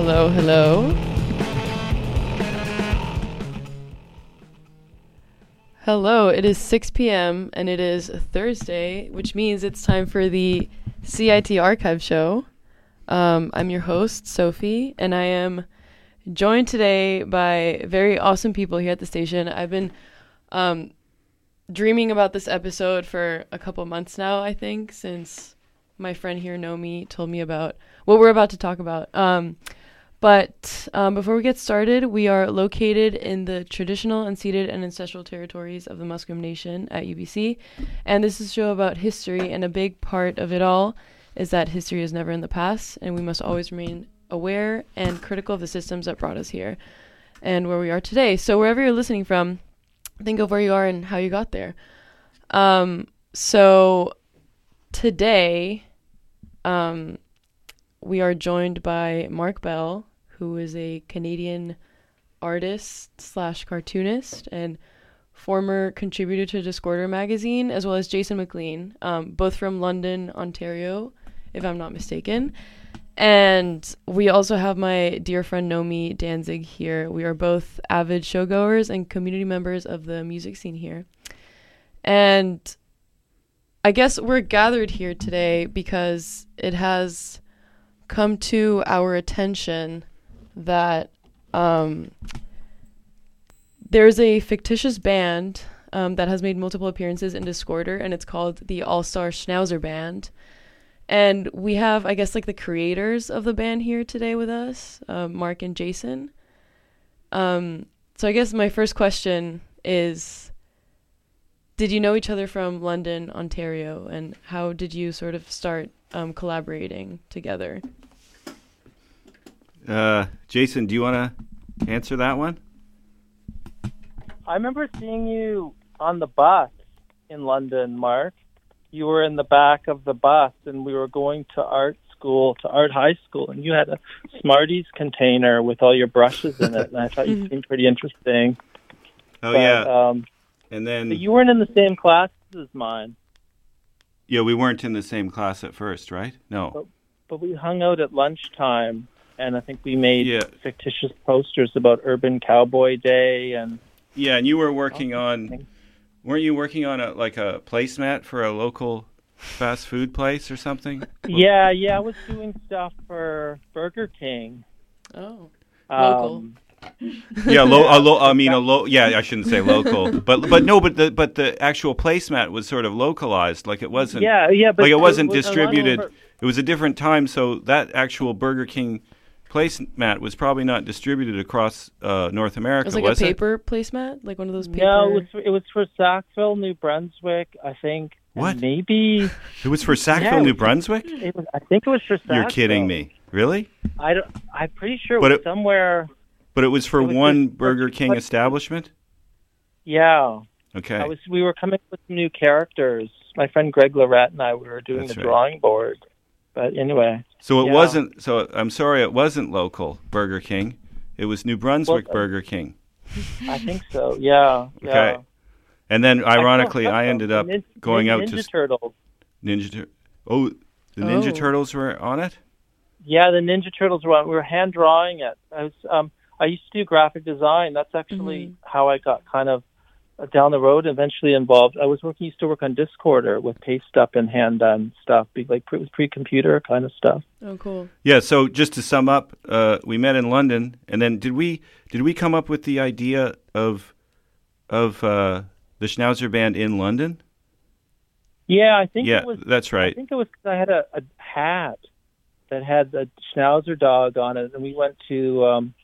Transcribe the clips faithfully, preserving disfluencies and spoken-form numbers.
Hello, hello. Hello, it is six p.m. and it is Thursday, which means it's time for the C I T Archive Show. Um, I'm your host, Sophie, and I am joined today by very awesome people here at the station. I've been um, dreaming about this episode for a couple months now, I think, since my friend here, Nomi, told me about what we're about to talk about. Um, but um, before we get started, we are located in the traditional, unceded, and ancestral territories of the Musqueam Nation at U B C, and this is a show about history, and a big part of it all is that history is never in the past, and we must always remain aware and critical of the systems that brought us here and where we are today. So wherever you're listening from, think of where you are and how you got there. Um, so today, um, we are joined by Mark Bell, who is a Canadian artist slash cartoonist and former contributor to Discorder magazine, as well as Jason McLean, um, both from London, Ontario, if I'm not mistaken. And we also have my dear friend Nomi Danzig here. We are both avid showgoers and community members of the music scene here. And I guess we're gathered here today because it has come to our attention that um, there's a fictitious band um, that has made multiple appearances in Discorder, and it's called the All-Star Schnauzer Band. And we have, I guess, like the creators of the band here today with us, uh, Mark and Jason. Um, so I guess my first question is, did you know each other from London, Ontario, and how did you sort of start um, collaborating together? Uh, Jason, do you want to answer that one? I remember seeing you on the bus in London, Mark. You were in the back of the bus, and we were going to art school, to art high school, and you had a Smarties container with all your brushes in it, and I thought you seemed pretty interesting. Oh, but, yeah. Um, and then... But you weren't in the same class as mine. Yeah, we weren't in the same class at first, right? No. But, but we hung out at lunchtime, and I think we made yeah. fictitious posters about Urban Cowboy Day. and Yeah, and you were working on... Weren't you working on a like a placemat for a local fast food place or something? Yeah, yeah, I was doing stuff for Burger King. Oh, local. Um, yeah, lo, a lo, I mean a lo, yeah, I shouldn't say local, but but no, but the but the actual placemat was sort of localized, like it wasn't. Yeah, yeah, but like it wasn't it was distributed. It was a different time, so that actual Burger King placemat was probably not distributed across uh, North America. It was like was a paper it? placemat, like one of those paper. No, it was for, it was for Sackville, New Brunswick, I think. What? Maybe it was for Sackville, yeah, New Brunswick. It was, I think it was for Sackville. You're kidding me, really? I don't, I'm pretty sure it but was it, somewhere. But it was for it was one just, Burger King but, establishment. Yeah. Okay. I was. We were coming up with some new characters. My friend Greg Lorette and I we were doing That's the right. drawing board. But anyway. So it yeah. wasn't, so I'm sorry, it wasn't local Burger King. It was New Brunswick well, Burger King. I think so, yeah. Okay. Yeah. And then, ironically, I, I ended up Ninja, going Ninja, out Ninja to... Ninja Turtles. Ninja Turtles. Oh, the Ninja Oh. Turtles were on it? Yeah, the Ninja Turtles were on. We were hand drawing it. I was, um, I used to do graphic design. That's actually mm-hmm. how I got kind of down the road, eventually involved. I was working, used to work on Discorder with paste up and hand done stuff, like pre- pre-computer kind of stuff. Oh, cool. Yeah. So just to sum up, uh, we met in London, and then did we did we come up with the idea of of uh, the Schnauzer Band in London? Yeah, I think yeah, it was. that's right. I think it was because I had a, a hat that had the Schnauzer dog on it, and we went to um,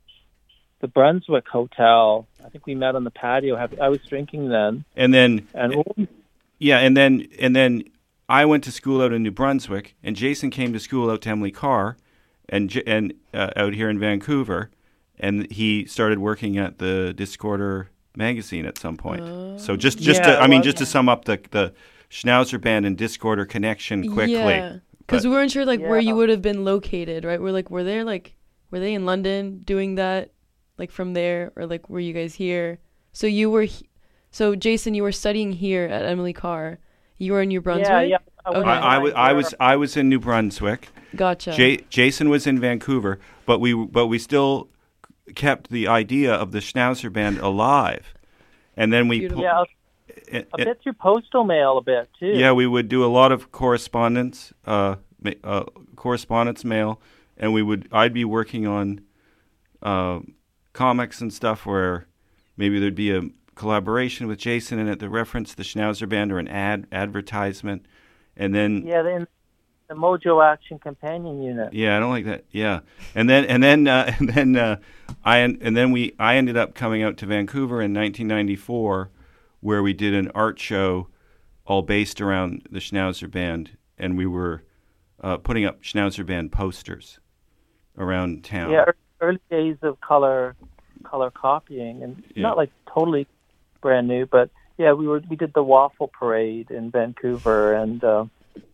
the Brunswick Hotel. I think we met on the patio. I was drinking then. And then, and yeah, and then and then I went to school out in New Brunswick, and Jason came to school out to Emily Carr, and and uh, out here in Vancouver, and he started working at the Discorder magazine at some point. Uh, so just just yeah, to, I mean well, just to sum up the the Schnauzer Band and Discorder connection quickly. Yeah, because we weren't sure like yeah. where you would have been located, right? We're like, were there like were they in London doing that? Like from there, or like were you guys here? So you were, he- so Jason, you were studying here at Emily Carr. You were in New Brunswick. Yeah, yeah. I, Okay. I, I, was, I was I was in New Brunswick. Gotcha. J- Jason was in Vancouver, but we but we still kept the idea of the Schnauzer Band alive, and then we Beautiful. Yeah, it- a it- bit through postal mail, a bit too. yeah, we would do a lot of correspondence, uh, ma- uh, correspondence mail, and we would I'd be working on uh, comics and stuff where maybe there'd be a collaboration with Jason in it that referenced the Schnauzer Band or an ad advertisement, and then Yeah, the, the Mojo Action Companion Unit. yeah, I don't like that. Yeah, and then and then uh, and then uh, I and then we I ended up coming out to Vancouver in nineteen ninety-four, where we did an art show, all based around the Schnauzer Band, and we were uh, putting up Schnauzer Band posters around town. Yeah, ear- early days of color, color copying, and Yeah. not like totally brand new, but yeah, we were we did the Waffle Parade in Vancouver, and uh,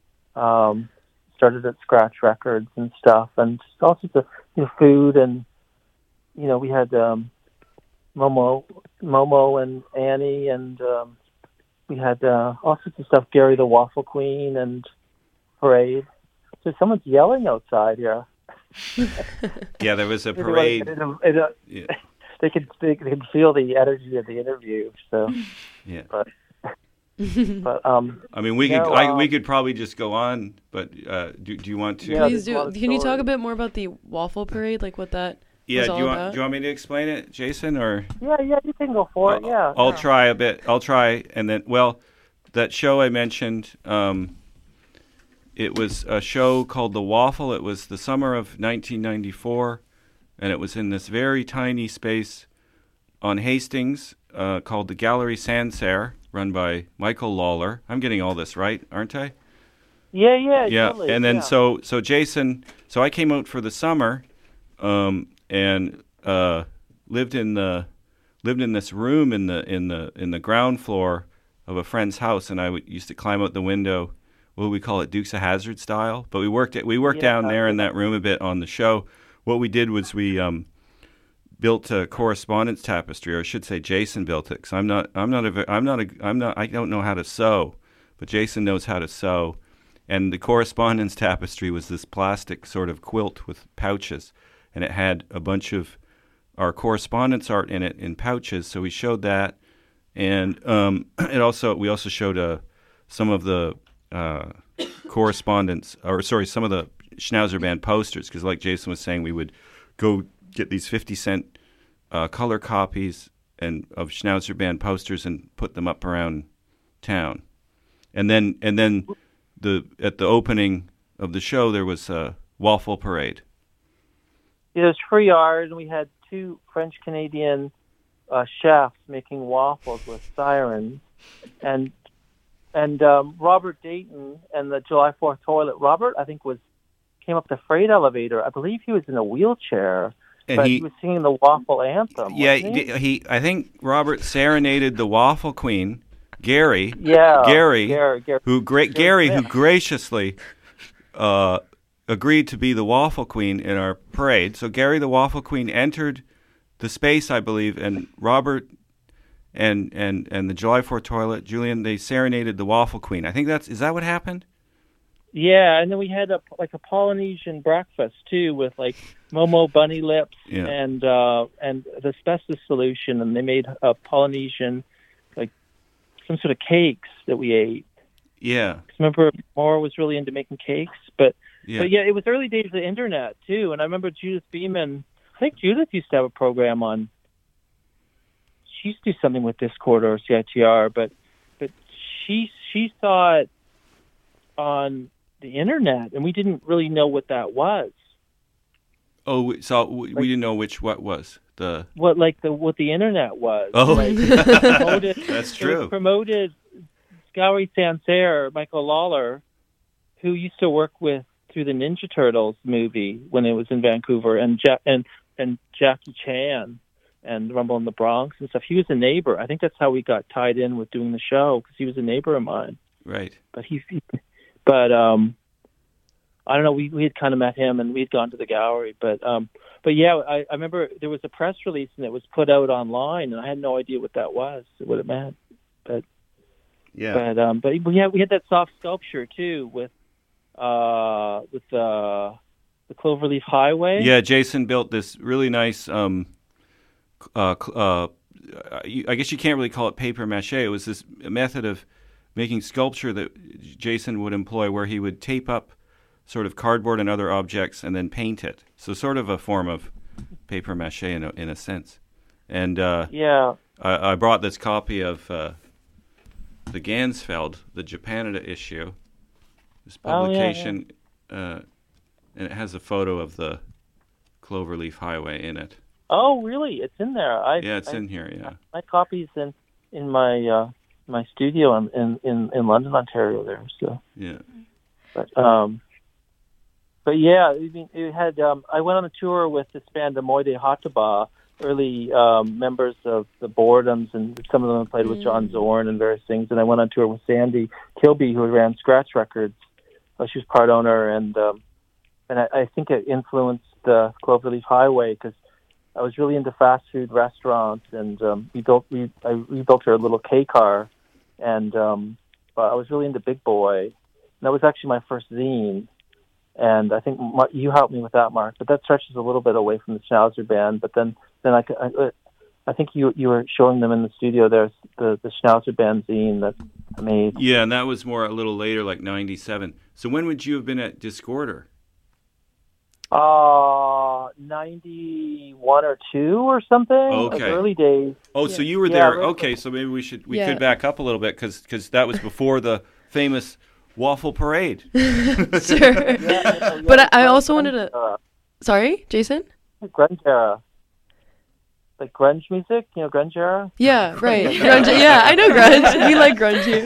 um, started at Scratch Records and stuff, and just all sorts of you know, food, and you know we had um, Momo, Momo and Annie, and um, we had uh, all sorts of stuff. Gary the Waffle Queen and Parade. So someone's yelling outside here. Yeah, there was a It- it- parade. it- it- it- Yeah, they could they could feel the energy of the interview. So, yeah. but but um, I mean, we No, could I, um, we could probably just go on, but uh, do do you want to? Yeah, Please there's a lot do. of Can you talk stories. a bit more about the waffle parade, like what that Yeah, was do all you want about? do you want me to explain it, Jason, or? yeah, yeah, you can go for it. I'll- Yeah, I'll yeah. try a bit. I'll try, and then well, that show I mentioned, um, it was a show called The Waffle. It was the summer of nineteen ninety-four, and it was in this very tiny space on Hastings uh, called the Gallery Sancerre, run by Michael Lawler. I'm getting all this right, aren't I? Yeah, yeah, Yeah, totally, and then yeah. so so Jason, so I came out for the summer, um, and uh, lived in the lived in this room in the in the in the ground floor of a friend's house, and I would, used to climb out the window. What would we call it, Dukes of Hazzard style? But we worked at, we worked Yeah. down there in that room a bit on the show. What we did was we um, built a correspondence tapestry, or I should say, Jason built it. Because I'm not I'm not a ve- I'm not a I'm not I don't know how to sew, but Jason knows how to sew. And the correspondence tapestry was this plastic sort of quilt with pouches, and it had a bunch of our correspondence art in it in pouches. So we showed that, and um, it also we also showed uh, some of the uh, correspondence, or sorry, some of the Schnauzer Band posters. Because like Jason was saying, we would go get these fifty cent uh, color copies and of Schnauzer Band posters and put them up around town, and then and then. The at the opening of the show there was a waffle parade. It was free art, and we had two French Canadian uh, chefs making waffles with sirens, and and um, Robert Dayton and the July fourth toilet. Robert, I think, was came up the freight elevator. I believe he was in a wheelchair, And but he, he, was singing the waffle anthem. yeah, wasn't he? he, he I think Robert serenaded the waffle queen, Gary, yeah, Gary, Gary, Gary. who great Gary Gary who Smith. graciously uh, agreed to be the waffle queen in our parade. So Gary the waffle queen entered the space, I believe, and Robert and and and the July fourth toilet, Julian, they serenaded the waffle queen. I think that's is that what happened? Yeah, and then we had a like a Polynesian breakfast too, with like Momo bunny lips Yeah. and uh, and the asbestos solution, and they made a Polynesian like some sort of cakes that we ate. Yeah, 'Cause remember, Maura was really into making cakes, but yeah. but yeah, it was early days of the internet too, and I remember Judith Beeman. I think Judith used to have a program on. She used to do something with Discord or C I T R, but but she she saw it on the internet, and we didn't really know what that was. Oh, we- so we, Like- we didn't know which what was the. What like the what the internet was. Oh, Like, it was promoted, that's It true. was promoted. Gary Sancerre, Michael Lawler, who used to work with through the Ninja Turtles movie when it was in Vancouver, and ja- and and Jackie Chan and Rumble in the Bronx and stuff. He was a neighbor. I think that's how we got tied in with doing the show, because he was a neighbor of mine. Right. But he, but um, I don't know. We we had kind of met him, and we had gone to the gallery. But um, but yeah, I, I remember there was a press release, and it was put out online, and I had no idea what that was, what it meant. But Yeah. But um, but we had we had that soft sculpture too with uh with the the Cloverleaf Highway. Yeah, Jason built this really nice. Um, uh, uh, I guess you can't really call it paper mache. It was this method of making sculpture that Jason would employ, where he would tape up sort of cardboard and other objects and then paint it. So sort of a form of paper mache in a, in a sense. And uh, yeah, I, I brought this copy of uh, the Gansfeld, the Japanida issue, this publication, oh, yeah, yeah. Uh, and it has a photo of the Cloverleaf Highway in it. Oh, really? It's in there. I, yeah, it's I, in here. Yeah, my copy's in in my uh, my studio in, in, in, in London, Ontario. There, so yeah. But um, but yeah, I mean, it had. Um, I went on a tour with this band, the Moide Hataba, early um, members of the Boredoms, and some of them played with John Zorn and various things. And I went on tour with Sandy Kilby, who ran Scratch Records. Uh, she was part owner, and um, and I, I think it influenced the Cloverleaf Highway because I was really into fast food restaurants, and um, we built we I rebuilt her a little K car, and um, but I was really into Big Boy. And that was actually my first zine, and I think Mar- you helped me with that, Mark. But that stretches a little bit away from the Schnauzer Band. But then then I, I, I think you you were showing them in the studio. There's the the Schnauzer Band zine that I made. Yeah, and that was more a little later, like ninety-seven. So when would you have been at Discorder? Uh, ninety-one or two or something. Okay. Like early days. Oh, yeah. so you were yeah, there. right. Okay, so maybe we should we Yeah. could back up a little bit because because that was before the famous Waffle Parade. Sure. Yeah, yeah, But I, I grunge- also wanted to. uh, Sorry, Jason. grunge era, like grunge music. You know, grunge era. Yeah, right. Grunge. Yeah, I know grunge. We like grunge here.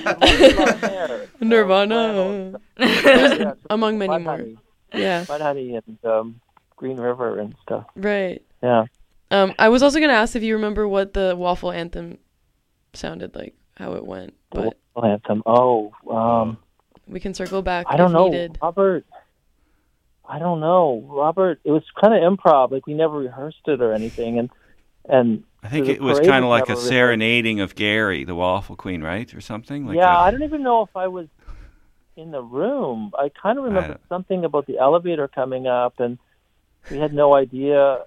Yeah, Nirvana, yeah, among many Mud more. Honey, Yeah, Mud Honey and um, Green River and stuff. right. Yeah. Um, I was also gonna ask if you remember what the Waffle Anthem sounded like, how it went, The but Waffle Anthem. Oh, um, we can circle back I don't if know, needed. Robert. I don't know, Robert. It was kind of improv. Like we never rehearsed it or anything, and and I think the it was parade kind of like a never rehearsed. serenading of Gary, the Waffle Queen, right, or something like yeah, that. I don't even know if I was in the room. I kind of remember I- something about the elevator coming up, and we had no idea.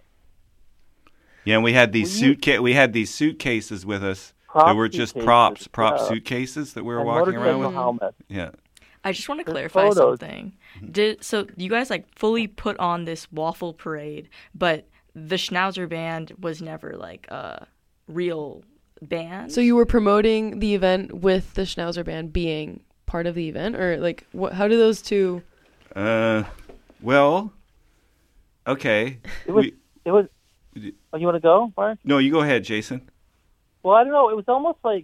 Yeah, and we had these Were you- suitcase. We had these suitcases with us Prop that were just suitcases, props, prop yeah. suitcases that we were And walking around motorcycle with. helmets. Yeah. I just want to There's clarify photos. something. Did so you guys like fully put on this Waffle Parade, but the Schnauzer Band was never like a real band? So you were promoting the event with the Schnauzer Band being part of the event, or like what? How do those two? Uh, well, okay. It was. We- It was. Oh, you want to go, Mark? no, you go ahead, Jason. Well, I don't know. It was almost like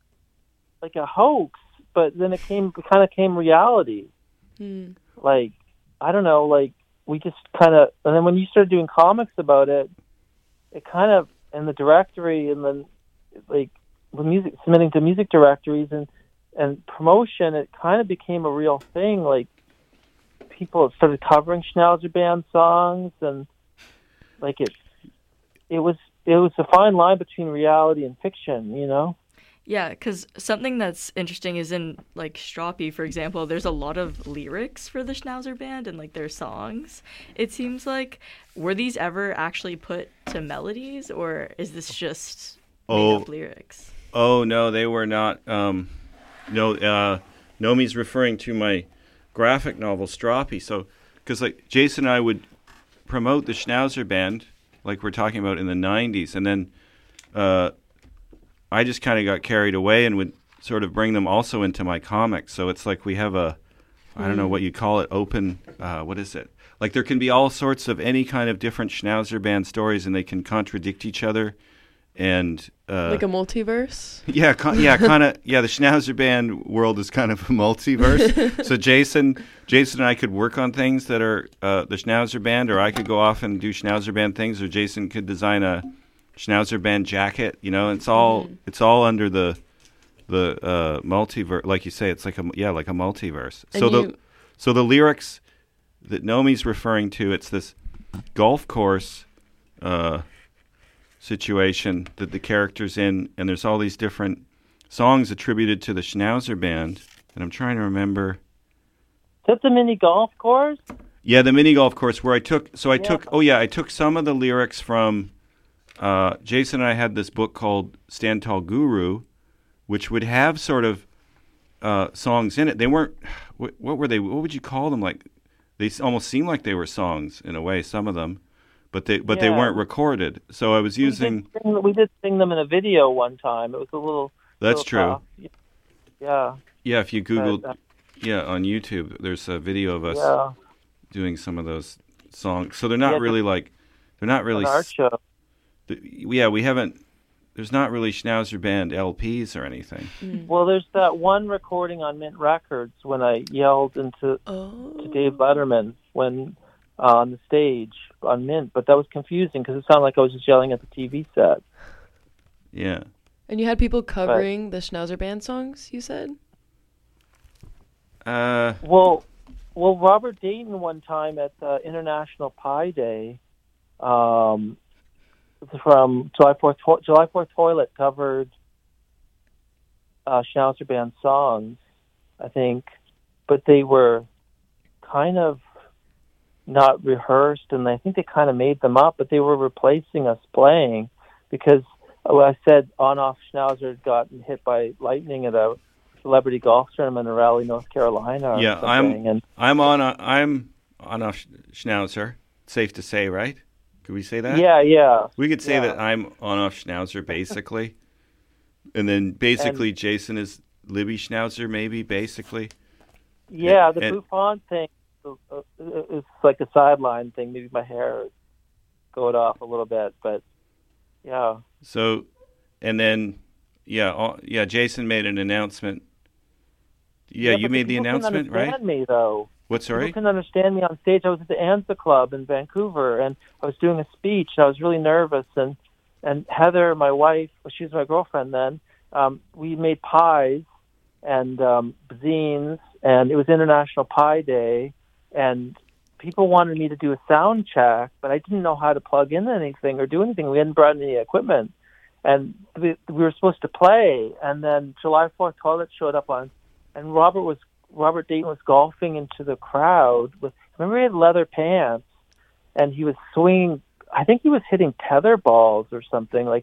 like a hoax, but then it came kind of came reality. Hmm. Like I don't know. Like we just kind of, and then when you started doing comics about it, it kind of in the directory, and then like with music submitting to music directories and and promotion, it kind of became a real thing. Like people started covering Schnauzer Band songs, and like it, it was it was a fine line between reality and fiction, you know. Yeah, because something that's interesting is in, like, Stroppy, for example, there's a lot of lyrics for the Schnauzer Band and, like, their songs. It seems like, were these ever actually put to melodies, or is this just Oh. made-up lyrics? Oh no, they were not. Um, no, uh, Nomi's referring to my graphic novel Stroppy. So, because like Jason and I would promote the Schnauzer Band, like we're talking about in the nineties, and then uh, I just kind of got carried away and would sort of bring them also into my comics. So it's like we have a, I don't know what you call it, open. Uh, what is it? Like there can be all sorts of any kind of different Schnauzer Band stories, and they can contradict each other. And uh, Like a multiverse. yeah, con- yeah, kind of. Yeah, the Schnauzer Band world is kind of a multiverse. So Jason, Jason and I could work on things that are uh, the Schnauzer Band, or I could go off and do Schnauzer Band things, or Jason could design a Schnauzer Band jacket. You know, it's all Mm-hmm. it's all under the the uh, multiverse. Like you say, it's like a yeah, like a multiverse. And so the you- so the lyrics that Nomi's referring to, it's this golf course. Uh, situation that the character's in, and there's all these different songs attributed to the Schnauzer Band, and I'm trying to remember. Is that the mini golf course? Yeah, the mini golf course where I took. So I Yeah. took. Oh yeah, I took some of the lyrics from. Uh, Jason and I had this book called Stand Tall Guru, which would have sort of uh, songs in it. They weren't. What, what were they? What would you call them? Like they s- almost seemed like they were songs in a way. Some of them, but they but they Yeah. weren't recorded. So I was using. We did, sing, we did sing them in a video one time. It was a little. That's little true. tough. Yeah. Yeah, if you Googled, But, uh, yeah, on YouTube, there's a video of us yeah. doing some of those songs. So they're not Yeah, really like, they're not really. An art s- show. th- Yeah, we haven't. There's not really Schnauzer Band L Ps or anything. Well, there's that one recording on Mint Records when I yelled into Oh. to Dave Letterman when uh, on the stage on Mint, but that was confusing because it sounded like I was just yelling at the T V set. Yeah. And you had people covering the Schnauzer Band songs, you said? Uh, Well, well, Robert Dayton one time at the International Pie Day, um, from July fourth, to- July fourth Toilet covered uh, Schnauzer Band songs, I think, but they were kind of not rehearsed, and I think they kind of made them up, but they were replacing us playing because well, I said on-off Schnauzer had gotten hit by lightning at a celebrity golf tournament in Raleigh, North Carolina. Or Yeah, something. I'm- And I'm on. A, I'm on a sch- Schnauzer. Safe to say, right? Could we say that? yeah, yeah. We could say yeah. that I'm on off Schnauzer, basically. And then basically Jason is Libby Schnauzer, maybe, basically. Yeah, the and- bouffant thing uh, uh, is like a sideline thing. Maybe my hair is going off a little bit, but yeah. So, and then, yeah, all, yeah, Jason made an announcement. Yeah, you but made the people couldn't announcement, right? understand me, though. What, sorry? People couldn't understand me on stage. I was at the Anza Club in Vancouver, and I was doing a speech, and I was really nervous. And, and Heather, my wife, well, she was my girlfriend then, um, we made pies and um, zines, and it was International Pie Day, and people wanted me to do a sound check, but I didn't know how to plug in anything or do anything. We hadn't brought any equipment, and we, we were supposed to play. And then July fourth Toilet showed up on, and Robert was Robert Dayton was golfing into the crowd with. Remember, he had leather pants, and he was swinging. I think he was hitting tether balls or something. Like,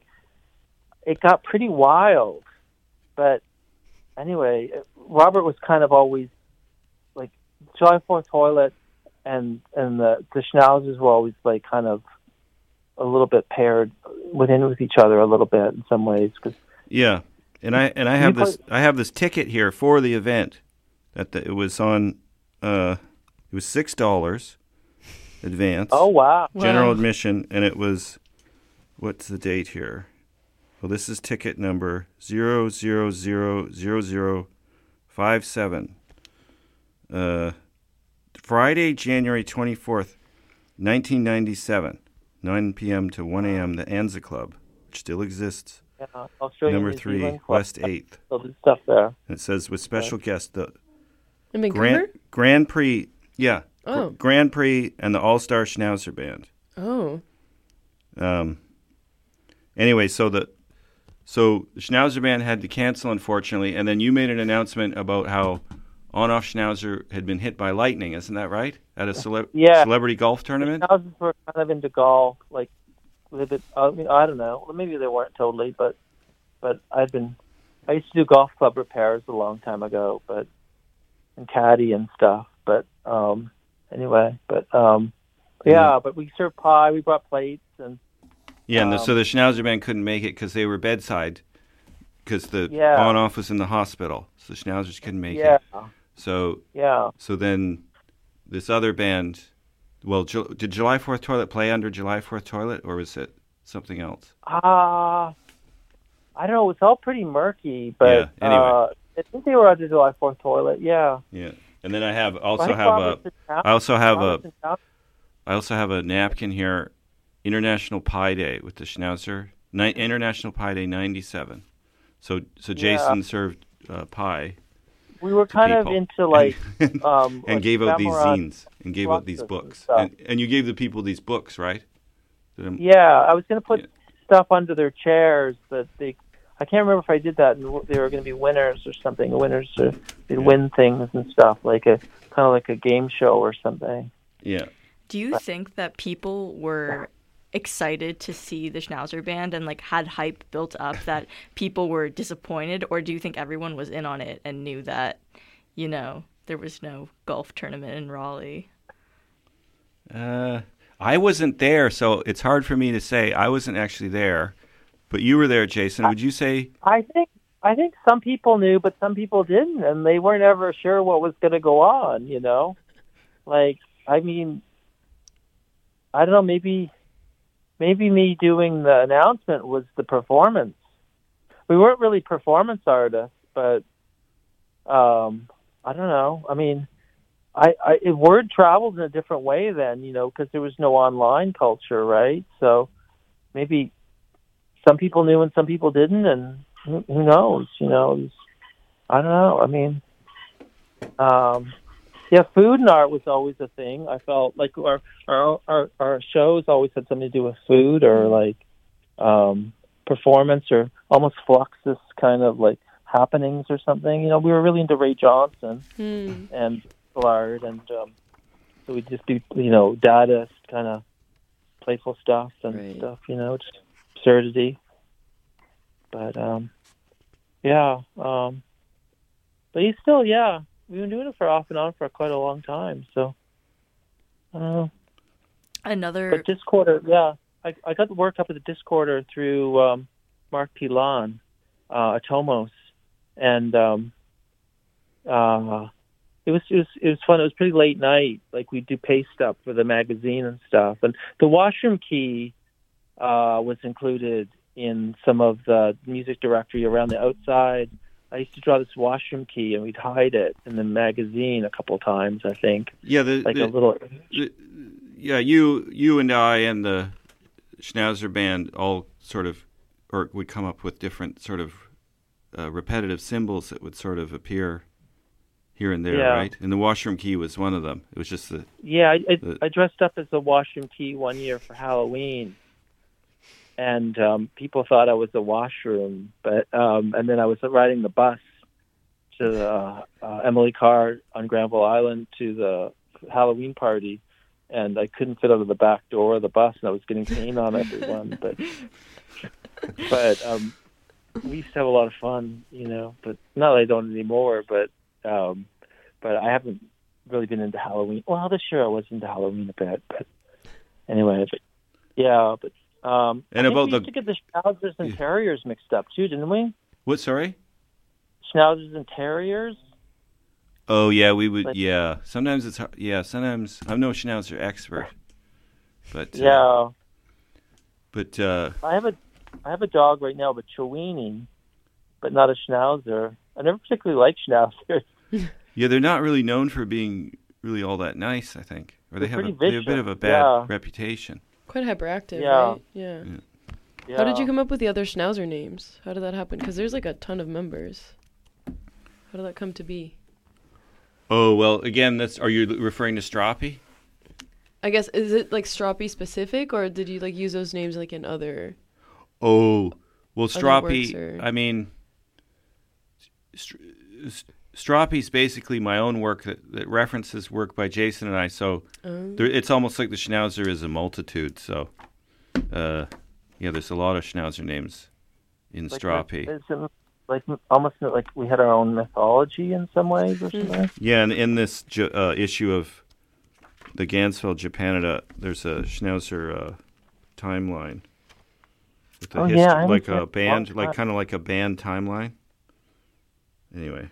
it got pretty wild. But anyway, Robert was kind of always like July fourth Toilet. And and the the Schnauzers were always like kind of a little bit paired within with each other a little bit in some ways. Cause Yeah, and I and I have You this I have this ticket here for the event. That the, it was on. Uh, it was six dollars, advance. oh wow, General Wow. admission, and it was. What's the date here? Well, this is ticket number zero zero zero zero zero five seven. Uh. Friday, January twenty-fourth, nineteen ninety-seven, nine p.m. to one a.m., the Anza Club, which still exists, yeah, Australia, number New three, Zealand, West eighth. So there's stuff there. And it says, with special guests, the In Vancouver? Grand, Grand Prix, yeah, Gr- Oh. Grand Prix and the All-Star Schnauzer Band. Oh. Um. Anyway, so the so the Schnauzer Band had to cancel, unfortunately, and then you made an announcement about how On-Off Schnauzer had been hit by lightning, isn't that right? At a cele- Yeah. celebrity golf tournament? Schnauzers were kind of into golf, like with it. I mean, I don't know. Maybe they weren't totally, but but I'd been. I used to do golf club repairs a long time ago, but and caddy and stuff. But um, anyway, but um, yeah, but we served pie. We brought plates and. Yeah, and the, Um, so the Schnauzer Band couldn't make it because they were bedside, because the Yeah. on-off was in the hospital, so the Schnauzers couldn't make Yeah, it. So yeah. so then this other band, well, Ju- did July fourth Toilet play under July fourth Toilet, or was it something else? Uh, I don't know. It's all pretty murky, but Yeah, anyway. uh, I think they were under July fourth Toilet. Yeah. Yeah, and then I have also I think have a Robertson Town- I also have a Robertson Town- I also have a napkin here, International Pie Day with the Schnauzer, Ni- International Pie Day ninety-seven. So so Jason served uh, pie. We were kind of people. into like and, um and like gave out these samurai zines and gave out these fluxes and books, stuff. and, and you gave the people these books, right? Did I- Yeah, I was going to put Yeah. stuff under their chairs that they. I can't remember if I did that, and they were going to be winners or something. Winners, or they'd win things and stuff, like a kind of like a game show or something. Yeah. Do you think that people were excited to see the Schnauzer band and like had hype built up that people were disappointed, or do you think everyone was in on it and knew that, you know, there was no golf tournament in Raleigh? Uh, I wasn't there, so it's hard for me to say. I wasn't actually there, but you were there, Jason. Would you say? I think I think some people knew, but some people didn't, and they weren't ever sure what was going to go on. You know, like I mean, I don't know. Maybe maybe me doing the announcement was the performance. We weren't really performance artists, but um, I don't know. I mean, I, I word traveled in a different way then, you know, because there was no online culture, right? So maybe some people knew and some people didn't, and who, who knows? You know, it was, I don't know. I mean, um, yeah, food and art was always a thing. I felt like our our our, our shows always had something to do with food or like um, performance or almost Fluxus kind of like happenings or something. You know, we were really into Ray Johnson Hmm. and art, and um, so we'd just be, you know, Dadaist kind of playful stuff and Right. stuff, you know, just absurdity. But um, yeah, um, but he's still, yeah, we've been doing it for off and on for quite a long time. So, uh, Another but Discorder, yeah, I I got to work up at the Discorder through um, Mark Pilon, uh, Atomos, and um, uh. It was, it was it was fun. It was pretty late night. Like we'd do paste up for the magazine and stuff. And the washroom key uh, was included in some of the music directory around the outside. I used to draw this washroom key, and we'd hide it in the magazine a couple of times. I think Yeah, the, like the, a little. the yeah you you and I and the Schnauzer band all sort of, or would come up with different sort of uh, repetitive symbols that would sort of appear here and there, Yeah. right? And the washroom key was one of them. It was just the Yeah, I, I, the- I dressed up as a washroom key one year for Halloween, and um, people thought I was a washroom. But um, and then I was riding the bus to the, uh, uh, Emily Carr on Granville Island to the Halloween party, and I couldn't fit out of the back door of the bus, and I was getting paint on everyone. But but um, we used to have a lot of fun, you know. But not that I don't anymore, but. Um, but I haven't really been into Halloween. Well, this year I was into Halloween a bit, but anyway, but yeah, but um, And I think about we the- used to get the Schnauzers and Yeah. Terriers mixed up too, didn't we? what? Sorry. Schnauzers and Terriers. Oh yeah, we would. Like- Yeah, sometimes it's hard- yeah. Sometimes I'm no Schnauzer expert, but uh, Yeah, But uh, I have a I have a dog right now, but Chiweenie, but not a Schnauzer. I never particularly liked Schnauzers. yeah, they're not really known for being really all that nice. I think, or they They're have a, pretty they have a bit of a vicious, bad yeah. reputation. Quite hyperactive, Yeah. right? Yeah. Yeah. Yeah. How did you come up with the other Schnauzer names? How did that happen? Because there's like a ton of members. How did that come to be? Oh well, again, that's. Are you referring to Stroppy? I guess, is it like Stroppy specific, or did you like use those names like in other? Oh well, Other Stroppy. works or- I mean, Str- S- Stroppy's basically my own work that, that references work by Jason and I. So Um, there, it's almost like the Schnauzer is a multitude. So, uh, yeah, there's a lot of Schnauzer names in Like, Stroppy. It's um, like almost like we had our own mythology in some ways or something. Yeah, and in this ju- uh, issue of the Gansfeld Japanida, there's a Schnauzer uh, timeline with a Oh, history, yeah, I haven't like seen a it. band, Oh, like uh, kind of like a band timeline. Anyway,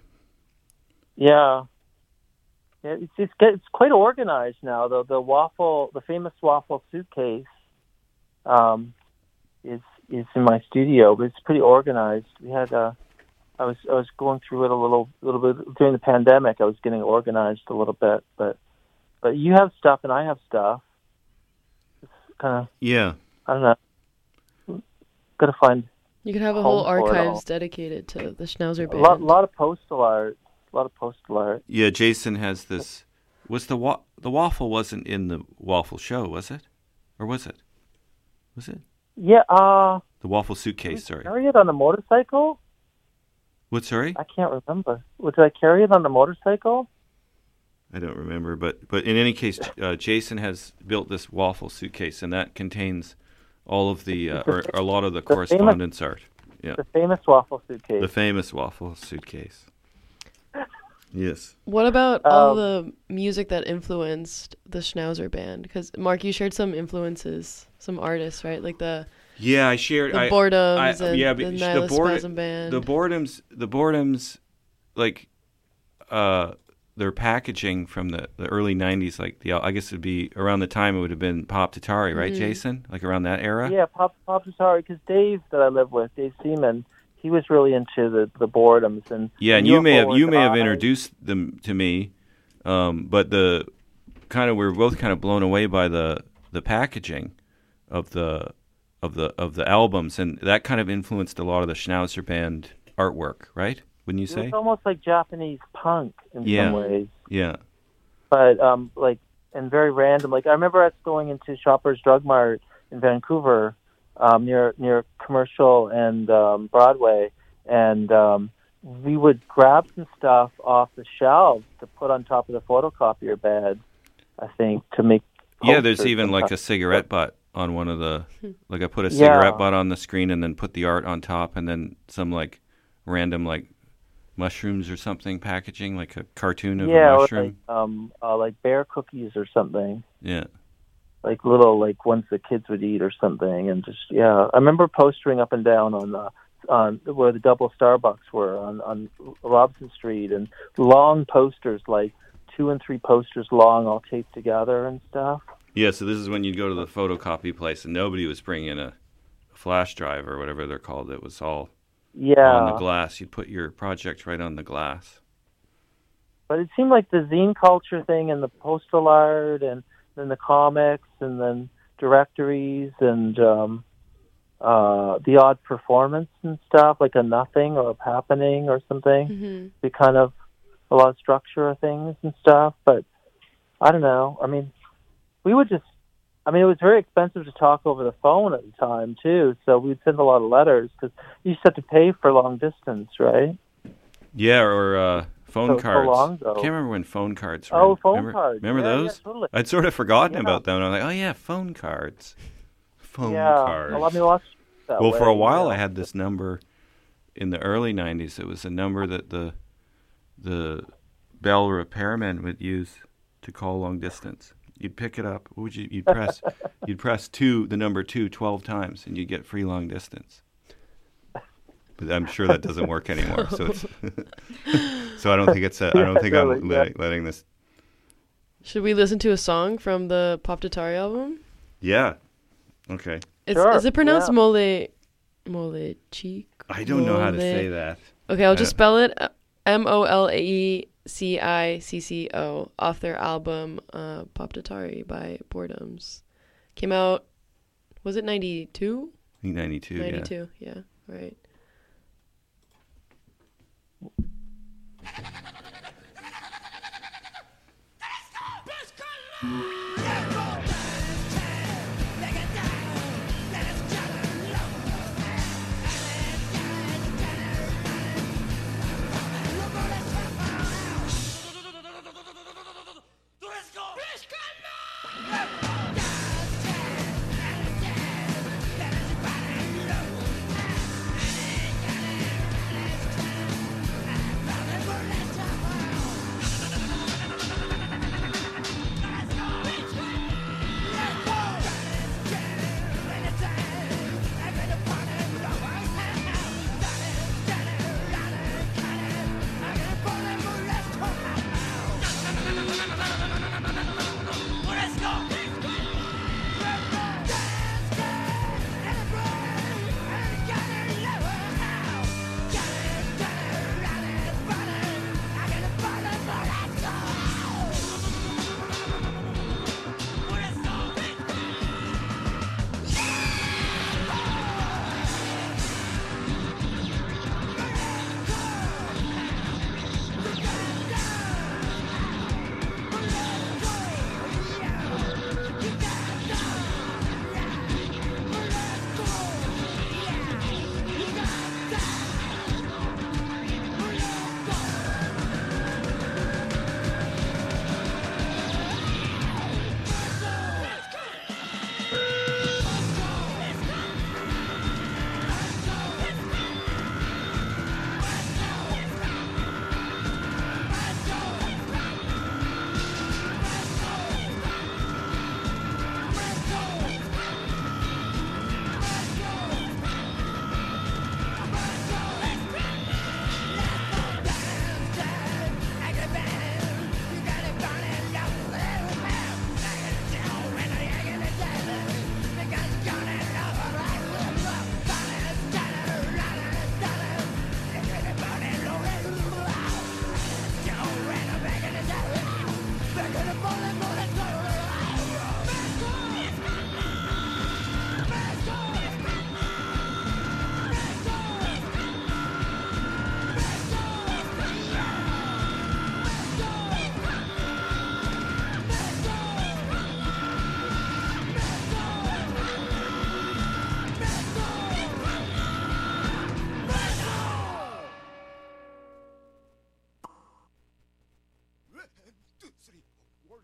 Yeah. Yeah, it's it's, get- it's quite organized now. The the waffle, the famous waffle suitcase, um, is is in my studio, but it's pretty organized. We had uh, I was I was going through it a little little bit during the pandemic. I was getting organized a little bit, but but you have stuff and I have stuff. It's kind of yeah, I don't know. Got to find you could have a home whole for it all. archives dedicated to the Schnauzer a band. lot lot of postal art. A lot of postal art. yeah. Jason has this. Was the wa- the waffle wasn't in the waffle show, was it, or was it? Was it? Yeah, uh, The waffle suitcase. Sorry. Carry it on a motorcycle? What? Sorry. I can't remember. Did I carry it on a motorcycle? I don't remember, but but in any case, uh, Jason has built this waffle suitcase, and that contains all of the uh, or a lot of the, the correspondence famous, art. Yeah. The famous waffle suitcase. The famous waffle suitcase. Yes. What about Um, all the music that influenced the Schnauzer band? Because Mark, you shared some influences, some artists, right? Like the Yeah, I shared. the I, Boredoms I, and yeah, the but sh- Nyla bored- Spasm band. The Boredoms, the Boredoms, like, uh, their packaging from the, the early nineties, like the I guess it'd be around the time it would have been Pop Tatari, right, Mhm. Jason? Like around that era. Yeah, Pop Pop Tatari, because Dave that I live with, Dave Seaman, he was really into the the Boredoms and Yeah, and the you may have U F O you and may have I. introduced them to me, um, but the kind of we were both kind of blown away by the the packaging of the of the of the albums, and that kind of influenced a lot of the Schnauzer band artwork, right? Wouldn't you It say? was almost like Japanese punk in Yeah. some ways, Yeah. but um, like and very random. Like I remember us going into Shoppers Drug Mart in Vancouver, um, near near Commercial and um, Broadway, and um, we would grab some stuff off the shelves to put on top of the photocopier bed. I think to make Yeah, there's posters even like a sometimes. cigarette butt on one of the like I put a cigarette Yeah. butt on the screen and then put the art on top, and then some like random like mushrooms or something packaging, like a cartoon of yeah, a or mushroom. like um, uh, like bear cookies or something. Yeah. Like little like ones the kids would eat or something, and just yeah. I remember postering up and down on uh, on where the double Starbucks were on on Robson Street, and long posters like two and three posters long, all taped together and stuff. Yeah, so this is when you'd go to the photocopy place and nobody was bringing a flash drive or whatever they're called. It was all Yeah, on the glass. You'd put your project right on the glass. but it seemed like the zine culture thing and the postal art and then the comics and then directories and um, uh, the odd performance and stuff, like a nothing or a happening or something. Mhm. Be kind of a lot of structure of things and stuff. But I don't know. I mean, we would just. I mean, it was very expensive to talk over the phone at the time too. So we'd send a lot of letters because you used to have to pay for long distance, right? Yeah, or uh, phone So- so cards. long ago. Can't remember when phone cards were. Oh, phone remember, cards. Remember Yeah, those? yeah, totally. I'd sort of forgotten Yeah. about them. And I'm like, oh yeah, phone cards. Phone yeah, cards. a lot of me lost that Well, way, for a while, you I know. had this number in the early nineties. It was a number that the the Bell repairman would use to call long distance. You'd pick it up. What would you? You'd press. you'd press two, the number two, twelve times, and you get free long distance. But I'm sure that doesn't work anymore. So it's. so I don't think it's. A, I don't Yeah, think I'm really, letting, letting this. Should we listen to a song from the Pop Tatari album? Yeah. Okay. It's, Sure, is it pronounced yeah. mole, mole cheek? I don't know how to Mole- say that. Okay, I'll I just don't- spell it M O L E C I C C O off their album uh, Pop Tatari by Boredoms. Came out, was it ninety-two? I think ninety-two. Yeah. ninety-two, yeah, right. Let's go!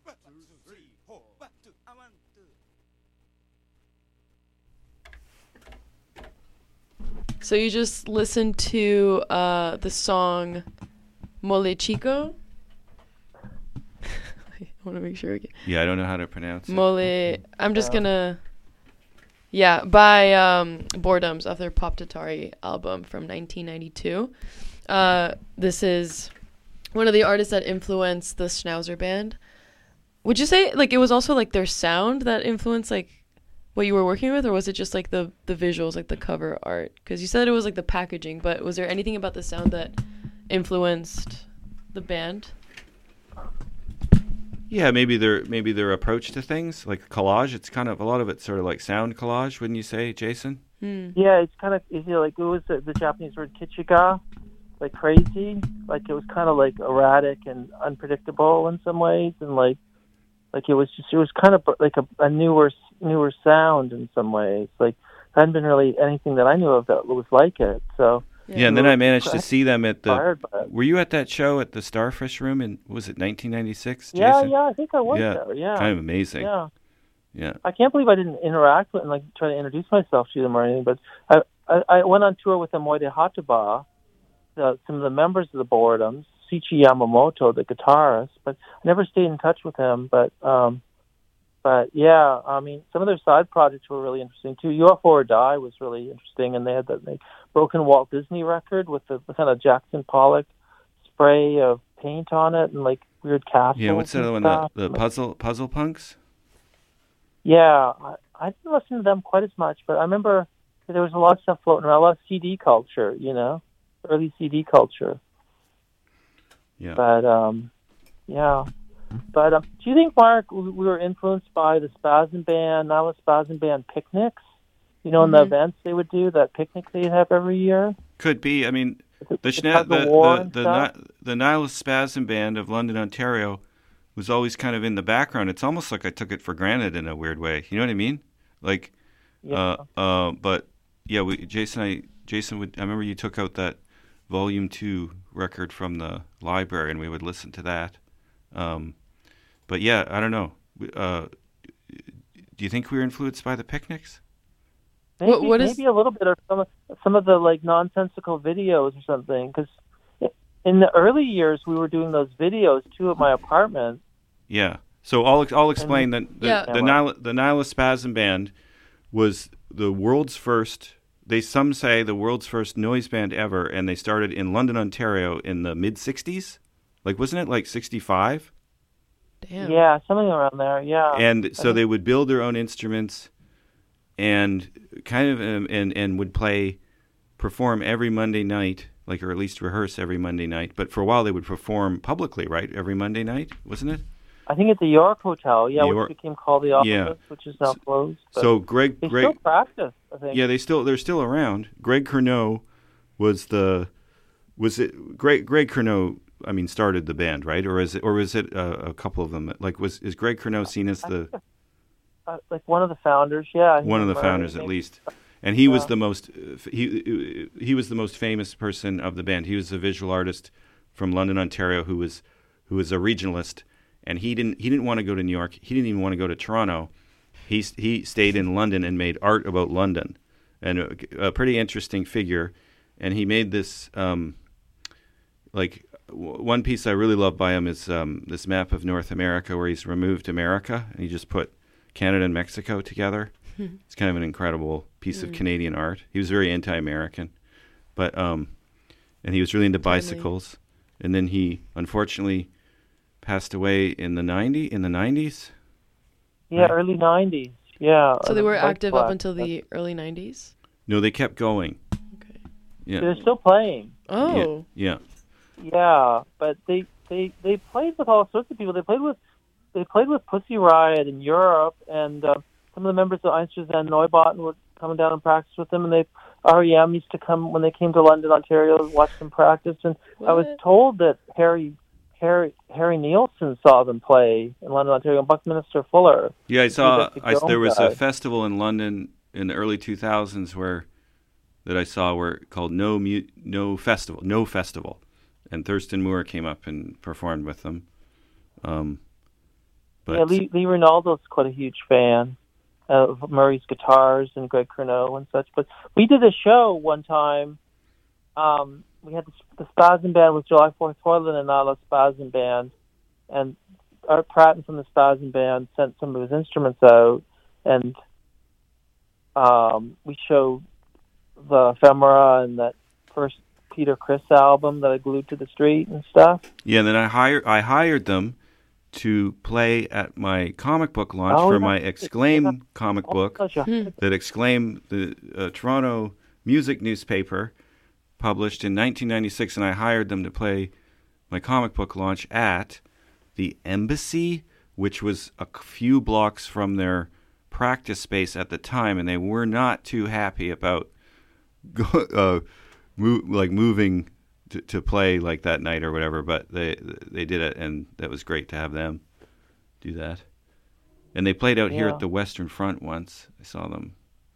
So you just listened to uh, the song Mole Chico. I want to make sure. I get Yeah, I don't know how to pronounce it. Mole. I'm just gonna. Yeah, by um, Boredoms off their Pop Tatari album from nineteen ninety-two. Uh, this is one of the artists that influenced the Schnauzer Band. Would you say like it was also like their sound that influenced like what you were working with, or was it just like the the visuals, like the cover art? Because you said it was like the packaging, but was there anything about the sound that influenced the band? Yeah, maybe their maybe their approach to things, like collage. It's kind of a lot of it's sort of like sound collage, wouldn't you say, Jason? Hmm. Yeah, it's kind of you know, like it was the, the Japanese word kichiga, like crazy. Like it was kind of like erratic and unpredictable in some ways, and like like it was just it was kind of like a, a newer newer sound in some ways. Like there hadn't been really anything that I knew of that was like it. So yeah, and then I managed to see them at the. inspired by it. Were you at that show at the Starfish Room in was it nineteen ninety-six? Yeah, Jason? yeah, I think I was Yeah, there. Yeah, kind of amazing. yeah. Yeah. I can't believe I didn't interact with and like try to introduce myself to them or anything. But I I, I went on tour with Amoide Hataba, the, some of the members of the Boredoms, Shichi Yamamoto, the guitarist. But I never stayed in touch with him. But um, but yeah, I mean, some of their side projects were really interesting too. U F O or Die was really interesting, and they had that like, broken Walt Disney record with the, the kind of Jackson Pollock spray of paint on it and like weird castles. Yeah, what's the and other one? The, stuff. the puzzle puzzle punks. Yeah, I, I didn't listen to them quite as much, but I remember there was a lot of stuff floating around, a lot of C D culture, you know, early C D culture. Yeah. But, um, yeah. But um, do you think, Mark, we, we were influenced by the Spasm Band, Nihilist Spasm Band picnics? You know, in the Mhm. events they would do, that picnic they'd have every year? Could be. I mean, the The Schna- tug of the war the and the, stuff? Ni- the Nihilist Spasm Band of London, Ontario, was always kind of in the background. It's almost like I took it for granted in a weird way. You know what I mean? Like, Yeah. uh, uh, but yeah, we Jason, I Jason would. I remember you took out that Volume Two record from the library, and we would listen to that. Um, but yeah, I don't know. Uh, do you think we were influenced by the picnics? Maybe, What- what is- maybe a little bit, or some of, some of the like nonsensical videos or something. Because in the early years, we were doing those videos too at my apartment. Yeah. So I'll I'll explain that the Yeah. the, Nihil- the Nihilist Spasm Band was the world's first. They some say the world's first noise band ever, and they started in London, Ontario, in the mid sixties. Like, wasn't it like sixty-five? Damn. Yeah, something around there. Yeah. And so they would build their own instruments, and kind of um, and and would play, perform every Monday night, like or at least rehearse every Monday night. But for a while they would perform publicly, right? Every Monday night, wasn't it? I think at the York Hotel, yeah, York- which became called the Office, Yeah. which is now closed. But So Greg, they Greg, still practice, I think. yeah, they still they're still around. Greg Curneau was the was it Greg Greg Curneau? I mean, started the band, right? Or is it or was it uh, a couple of them? Like, was is Greg Curneau seen as the Uh, like one of the founders, yeah. I one of the remember. founders at least? And he was Yeah. the most uh, f- he he was the most famous person of the band. He was a visual artist from London, Ontario, who was who was a regionalist, and he didn't he didn't want to go to New York. He didn't even want to go to Toronto. He s- he stayed in London and made art about London, and a, a pretty interesting figure. And he made this um, like w- one piece I really love by him is um, this map of North America where he's removed America and he just put Canada and Mexico together. It's kind of an incredible piece of Canadian art. He was very anti-American, but um, and he was really into bicycles. And then he unfortunately passed away in the ninety in the nineties. Yeah, Right. early nineties. Yeah. So uh, they were Bike active up Black. until the early nineties? No, they kept going. Okay. Yeah, They're still playing. Oh. yeah, Yeah, but they they they played with all sorts of people. They played with they played with Pussy Riot in Europe, and uh, some of the members of Einstürzan Neubauten would come down and practice with them. And they R E M used to come when they came to London, Ontario, to watch them practice. And I was What? told that Harry Harry Harry Nielsen saw them play in London, Ontario, and Buckminster Fuller. yeah. I saw. the I, Dome there was a guy. festival in London in the early two thousands where that I saw where called No Mu- No Festival, No Festival, and Thurston Moore came up and performed with them. Um, But yeah, Lee, Lee Ronaldo's quite a huge fan of Murray's guitars and Greg Corneau and such. But we did a show one time. Um, we had the, the Spasm Band with July fourth Portland and Nala Spasm Band, and Art Pratt from the Spasm Band sent some of his instruments out, and um, we showed the Ephemera and that first Peter Criss album that I glued to the street and stuff. Yeah, and then I hired I hired them to play at my comic book launch Oh, for yeah. my Exclaim Yeah. comic Oh, book. gosh, yeah. That Exclaim, the uh, Toronto music newspaper, published in nineteen ninety-six, and I hired them to play my comic book launch at the Embassy, which was a few blocks from their practice space at the time, and they were not too happy about go, uh, mo- like moving to, to play like that night or whatever. But they they did it, and that was great to have them do that. And they played out here Yeah. at the Western Front once. I saw them.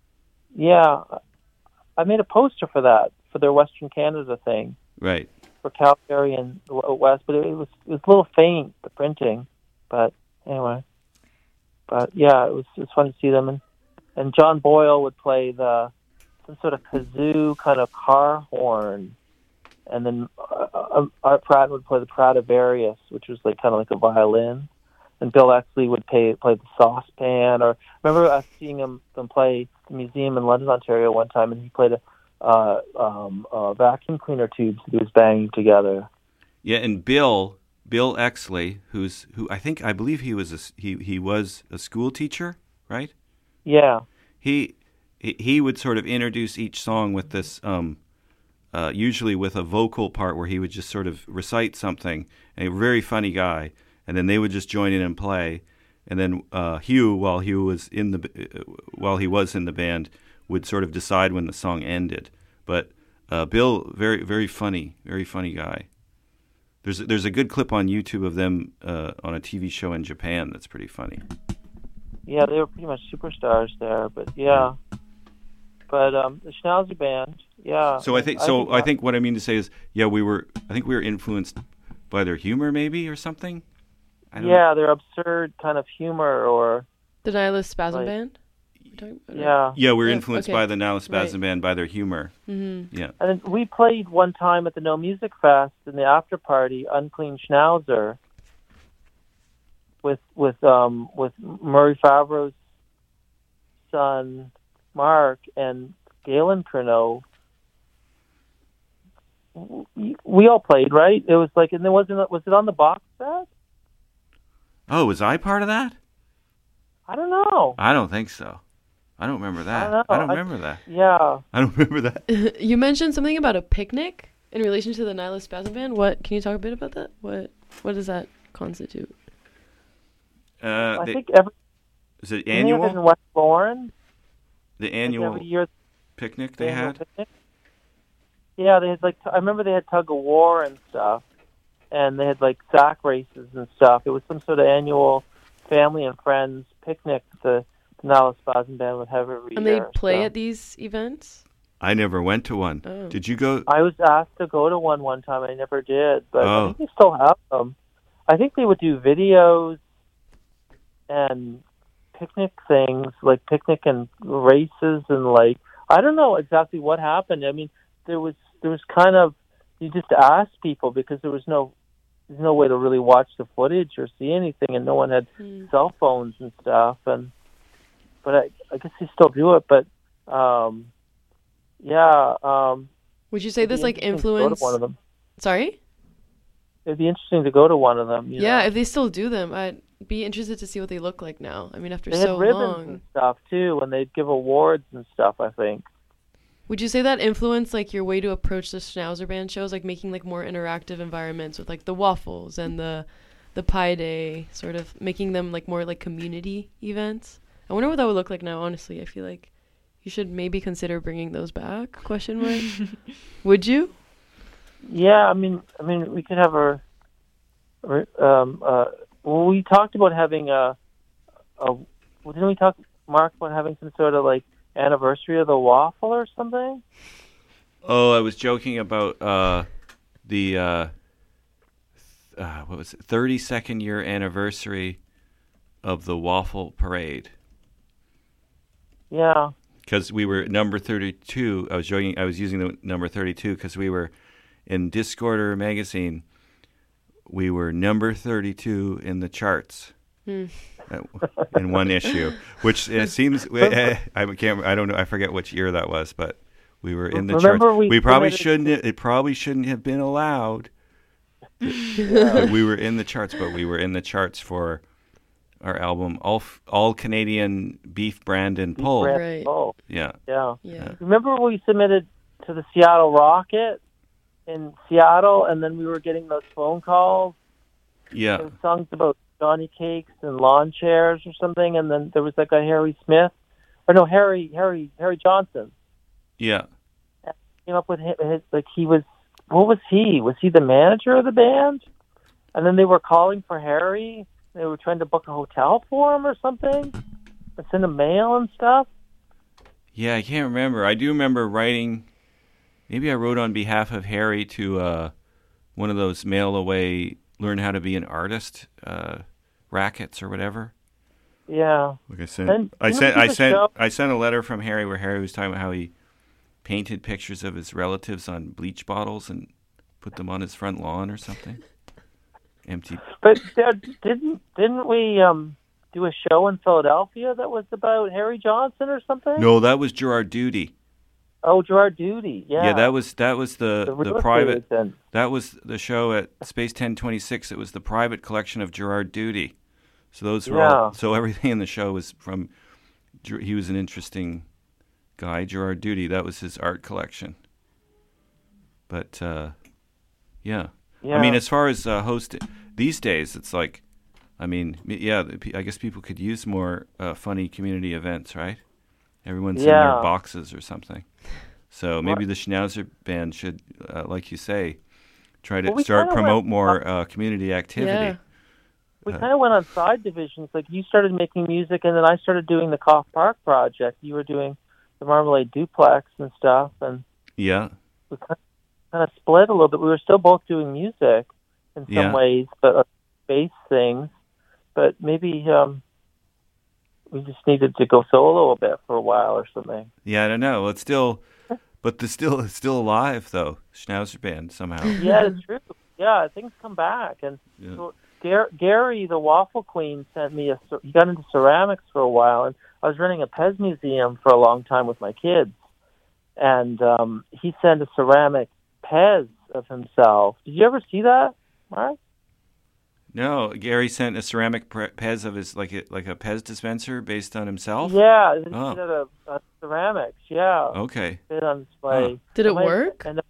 Yeah, I made a poster for that, for their Western Canada thing, Right. for Calgary and the w- West, but it was it was a little faint, the printing. But anyway, but yeah, it was it was fun to see them, and and John Boyle would play the some sort of kazoo kind of car horn, and then uh, uh, Art Pratt would play the Stradivarius, which was like kind of like a violin, and Bill Exley would play play the saucepan. Or remember us seeing him them play the museum in London, Ontario one time, and he played a uh, um, uh, vacuum cleaner tubes that he was banging together. Yeah, and Bill Bill Exley, who's who I think I believe he was a, s- he he was a school teacher, right? Yeah. He he he would sort of introduce each song with this um uh, usually with a vocal part where he would just sort of recite something. A very funny guy, and then they would just join in and play. And then uh, Hugh, while Hugh was in the uh, while he was in the band, would sort of decide when the song ended. But uh, Bill, very very funny, very funny guy. There's there's a good clip on YouTube of them uh, on a T V show in Japan that's pretty funny. Yeah, they were pretty much superstars there, but yeah. But um, the Schnauzer Band, yeah. So I think so. I that- think what I mean to say is, yeah, we were. I think we were influenced by their humor, maybe, or something. I don't yeah, their absurd kind of humor, or The Nihilist Spasm Like- Band? You're talking about it? yeah. Yeah, we were Yeah, influenced okay. by the Nihilist Spasm Right. Band by their humor. Mm-hmm. Yeah. And then we played one time at the No Music Fest in the after party, Unclean Schnauzer, with with um with Murray Favreau's son Mark and Galen Corneau. We, we all played, right? It was like, and there wasn't was it on the box set? Oh, was I part of that? I don't know. I don't think so. I don't remember that. I don't know. I don't I- remember that. Yeah. I don't remember that. You mentioned something about a picnic in relation to the Nihilist Spasm Band. What can you talk a bit about that? What what does that constitute? Uh, I the- think every is it didn't they have it in annual? West Lawrence. The Like annual every year picnic they annual had? picnic. Yeah, they had like I remember they had tug of war and stuff, and they had like sack races and stuff. It was some sort of annual family and friends picnic that the, the Nihilist Spasm Band would have every And they year. play so. at these events? I never went to one. Oh. Did you go? I was asked to go to one one time. I never did, but Oh. I think they still have them. I think they would do videos and picnic things, like picnic and races, and like I don't know exactly what happened. I mean, there was there was kind of you just asked people because there was no there's no way to really watch the footage or see anything, and no one had Hmm. cell phones and stuff. And but I, I guess they still do it. But um, yeah, um, Would you say it'd be this like interesting to go to influence? one of them. Sorry? It'd be interesting to go to one of them. You Yeah, know? if they still do them, I'd be interested to see what they look like now. I mean, after they so had ribbons long. and stuff too, and they'd give awards and stuff. I think. Would you say that influenced like your way to approach the Schnauzer Band shows, like making like more interactive environments with like the waffles and the the Pi Day, sort of making them like more like community events? I wonder what that would look like now. Honestly, I feel like you should maybe consider bringing those back. Question mark. Would you? Yeah, I mean, I mean, we could have a. Um, uh, well, we talked about having a. a well, didn't we talk, Mark, about having some sort of like anniversary of the waffle or something? Oh, I was joking about uh, the uh, th- uh, what was it? thirty-second year anniversary of the Waffle Parade. Yeah. Because we were number thirty-two. I was showing, I was using the number thirty-two because we were in Discorder magazine. We were number thirty-two in the charts Hmm. in one issue, which it seems I can't. I don't know. I forget which year that was, but we were in the Remember charts. we We probably submitted- shouldn't. It probably shouldn't have been allowed. Yeah. But we were in the charts, but we were in the charts for our album, All All Canadian Beef Brandon Pull. Brand- Right. Oh, Yeah, yeah. Yeah. Remember we submitted to the Seattle Rocket in Seattle, and then we were getting those phone calls yeah, and songs about Johnny Cakes and lawn chairs or something, and then there was that guy Harry Smith, or no, Harry Harry Harry Johnson yeah. came up with his, his like he was what was he? Was he the manager of the band? And then they were calling for Harry. They were trying to book a hotel for him or something, and send him mail and stuff. Yeah, I can't remember. I do remember writing. Maybe I wrote on behalf of Harry to uh, one of those mail away, learn how to be an artist uh, rackets or whatever. Yeah. Like I sent, And I didn't sent, we I do the sent, show- I sent a letter from Harry where Harry was talking about how he painted pictures of his relatives on bleach bottles and put them on his front lawn or something. Empty. But there, didn't didn't we um, do a show in Philadelphia that was about Harry Johnson or something? No, that was Gerard Duty. Oh, Gerard Duty. Yeah. Yeah, that was that was the the, the, real private. estate agent. That was the show at Space ten twenty-six. It was the private collection of Gerard Duty. So those were all, Yeah. so everything in the show was from. Ger- He was an interesting guy, Gerard Duty. That was his art collection. But uh, yeah. Yeah. I mean, as far as uh, host these days, it's like, I mean, m- yeah. the pe- I guess people could use more uh, funny community events, right? Everyone's in Yeah. their boxes or something. So maybe the Schnauzer band should, uh, like you say, try to Well, we start kinda promote went- more uh, community activity. Yeah. we uh, kind of went on side divisions. Like you started making music, and then I started doing the Cough Park project. You were doing the Marmalade Duplex and stuff, and Yeah, we kind of, kind of split a little bit. We were still both doing music in some Yeah. ways, but uh, bass things. But maybe um, we just needed to go solo a bit for a while or something. yeah. I don't know. It's still, but the still it's still alive though. Schnauzer band somehow. Yeah, it's true. Yeah, things come back. And Yeah. so Gar- Gary, the Waffle Queen, sent me a. cer- He got into ceramics for a while, and I was running a Pez museum for a long time with my kids, and um, he sent a ceramic Pez of himself. Did you ever see that, Mark? No, Gary sent a ceramic pre- Pez of his like a, like a Pez dispenser based on himself. Yeah, he Oh. did a, a ceramics. Yeah, Okay. fit on display. Did it And I- work? And,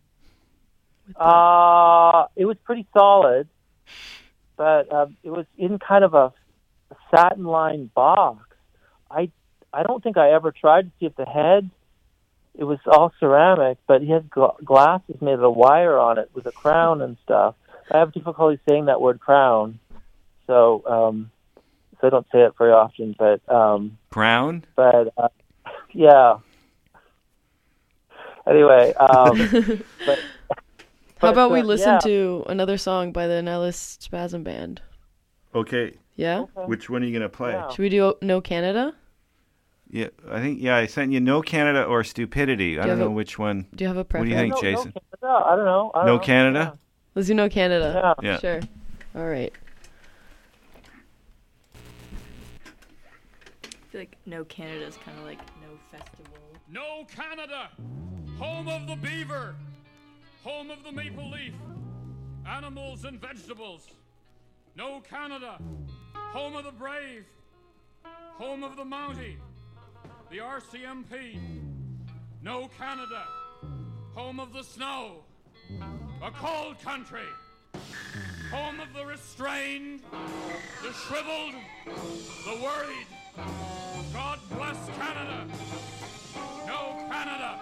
uh, it was pretty solid, but um, it was in kind of a satin-lined box. I I don't think I ever tried to see if the head. It was all ceramic, but he had gl- glasses made of wire on it with a crown and stuff. I have difficulty saying that word crown, so um, so I don't say it very often. But um, Crown. but uh, yeah. Anyway, um, but How about uh, we listen yeah. to another song by the Nellis Spasm Band? Okay. Yeah? Okay. Which one are you gonna play? Yeah. Should we do No Canada? Yeah, I think yeah. I sent you No Canada or Stupidity. I you don't have know a which one. Do you have a What do preference? you think, no, Jason? No Canada. I don't know. I don't No know. Canada? Let's do No Canada. Yeah. Yeah. Sure. All right. I feel like No Canada is kind of like No Festival. No Canada, home of the beaver, home of the maple leaf, animals and vegetables. No Canada, home of the brave, home of the Mountie, the R C M P. No Canada, home of the snow, a cold country, home of the restrained, the shriveled, the worried. God bless Canada. No Canada.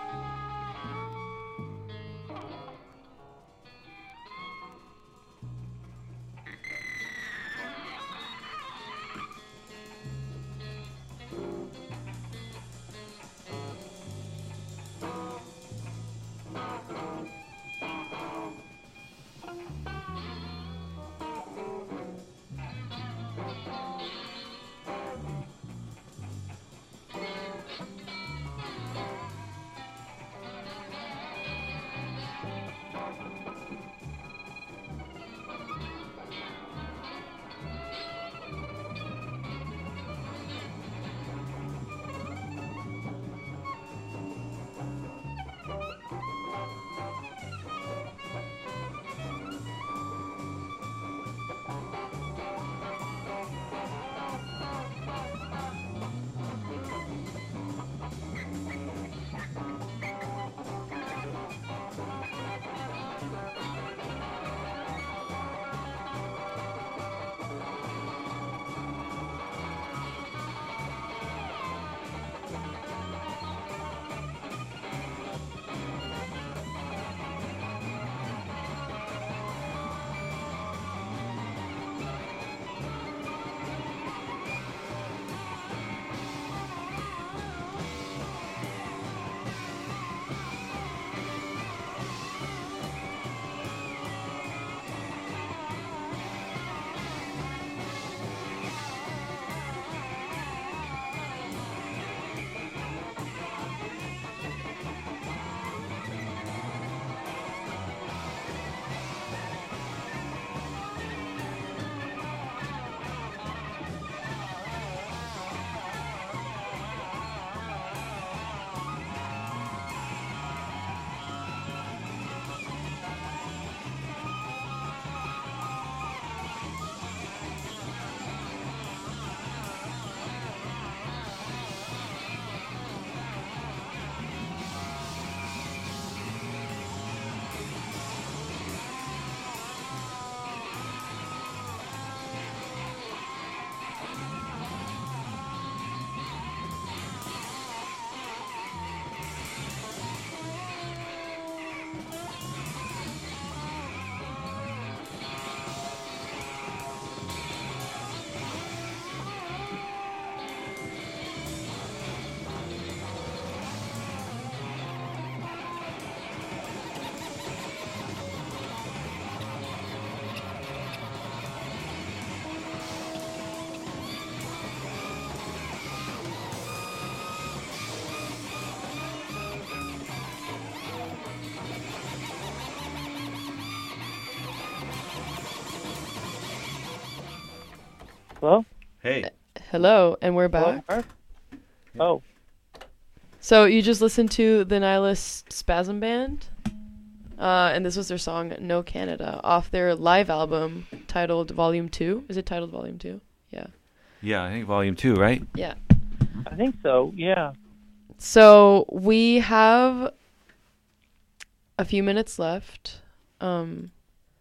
Hello? Hey. Hello, and we're Hello, back. Mark? Oh, So you just listened to the Nihilist Spasm Band, uh, and this was their song "No Canada" off their live album titled Volume Two. Is it titled Volume Two? Yeah. Yeah, I think volume two, right? Yeah. I think so, yeah. So we have a few minutes left. Um,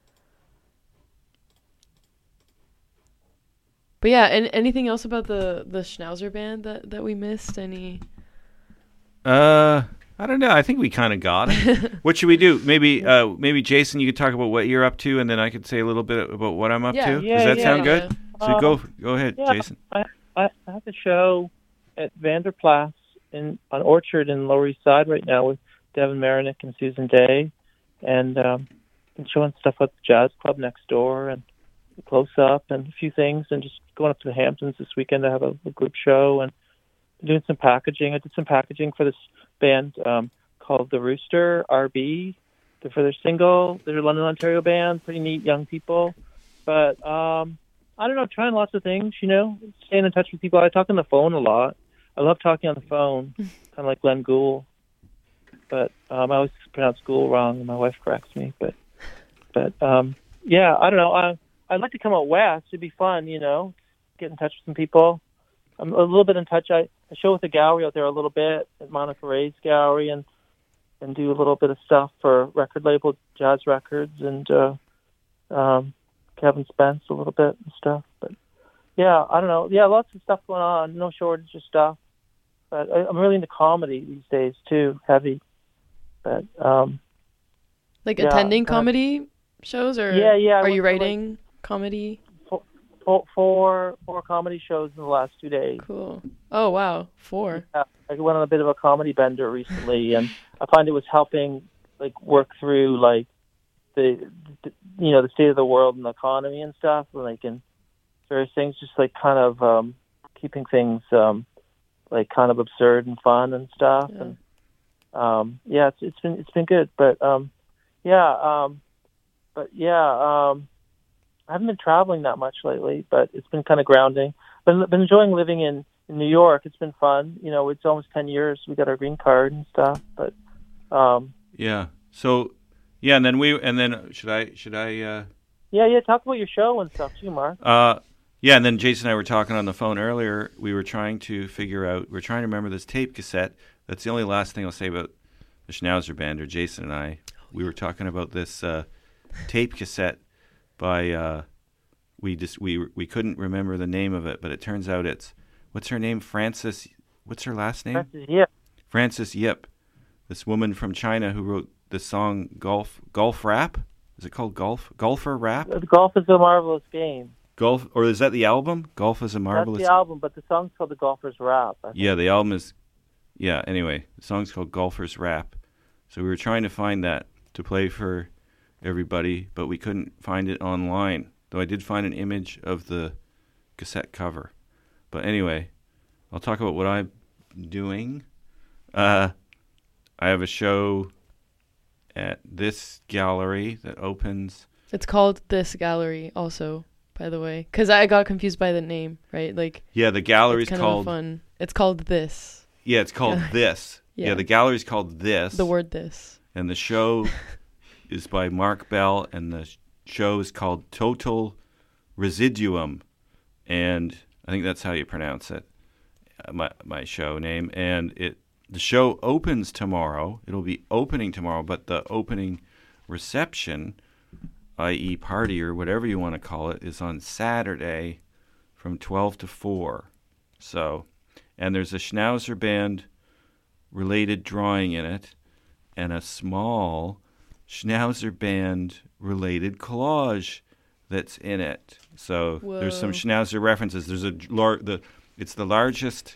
but yeah, and anything else about the the Schnauzer band that that we missed? Any? Uh, I don't know. I think we kind of got it. What should we do? Maybe, uh, maybe Jason, you could talk about what you're up to, and then I could say a little bit about what I'm up Yeah. to. Yeah, Does that yeah, sound yeah. good? So Um, go, go ahead, yeah. Jason. I, I I have a show at Vanderplas in on Orchard in Lower East Side right now with Devin Marinick and Susan Day, and um, been showing stuff at the Jazz Club next door and Close Up and a few things, and just going up to the Hamptons this weekend to have a, a group show and doing some packaging. I did some packaging for this band um, called The Rooster R B. They're for their single. They're a London, Ontario band, pretty neat young people, but. Um, I don't know, trying lots of things, you know, staying in touch with people. I talk on the phone a lot. I love talking on the phone, kind of like Glenn Gould. But um, I always pronounce Gould wrong, and my wife corrects me. But, but um, yeah, I don't know. I, I'd like to come out west. It'd be fun, you know, get in touch with some people. I'm a little bit in touch. I, I show with the gallery out there a little bit at Monica Ray's gallery and, and do a little bit of stuff for record label Jazz Records and uh, um Kevin Spence a little bit and stuff, but yeah, I don't know. Yeah, lots of stuff going on. No shortage of stuff, but I, I'm really into comedy these days too, heavy. But um, Like yeah, attending uh, comedy shows, or Yeah, yeah, I are you went to, like- writing comedy? four, four, four, four comedy shows in the last two days. Cool. Oh wow, four. Yeah, I went on a bit of a comedy bender recently, and I find it was helping like work through like the, the you know the state of the world and the economy and stuff, and like and various things, just like kind of um, keeping things um, like kind of absurd and fun and stuff, Yeah. and um, yeah, it's it's been it's been good, but um, yeah, um, but yeah, um, I haven't been traveling that much lately, but it's been kind of grounding. But been enjoying living in, in New York. It's been fun. You know, it's almost ten years. We got our green card and stuff, but um, Yeah. So, yeah, and then we, and then should I, should I, uh, yeah, yeah. Talk about your show and stuff too, Mark. uh, yeah, and then Jason and I were talking on the phone earlier. We were trying to figure out, we are trying to remember this tape cassette. That's the only last thing I'll say about the Schnauzer Band, or Jason and I. We were talking about this uh, tape cassette by, uh, we just, we, we couldn't remember the name of it, but it turns out it's, what's her name? Frances, what's her last name? Yeah, Frances Yip, this woman from China who wrote the song Golf Golf Rap. Is it called Golf Golfer Rap? Golf is a marvelous game. Golf, or is that the album? Golf is a marvelous. That's the album, but the song's called The Golfer's Rap. I think. Yeah, the album is. Yeah. Anyway, the song's called Golfer's Rap. So we were trying to find that to play for everybody, but we couldn't find it online. Though I did find an image of the cassette cover. But anyway, I'll talk about what I'm doing. Uh, I have a show at this gallery that opens. It's called This Gallery, also, by the way, because I got confused by the name. Right, like Yeah, the gallery's it's kind called. of fun. It's called This. Yeah, it's called Yeah. This. Yeah. Yeah. the gallery's called This. The word This. And the show is by Mark Bell, and the sh- show is called Total Residuum, and I think that's how you pronounce it. Uh, my my show name, and it the show opens tomorrow. It'll be opening tomorrow, but the opening reception, that is, party or whatever you want to call it, is on Saturday from twelve to four. So, and there's a Schnauzer Band related drawing in it, and a small Schnauzer Band related collage that's in it. So there's some Whoa. Schnauzer references. There's a lar- the it's the largest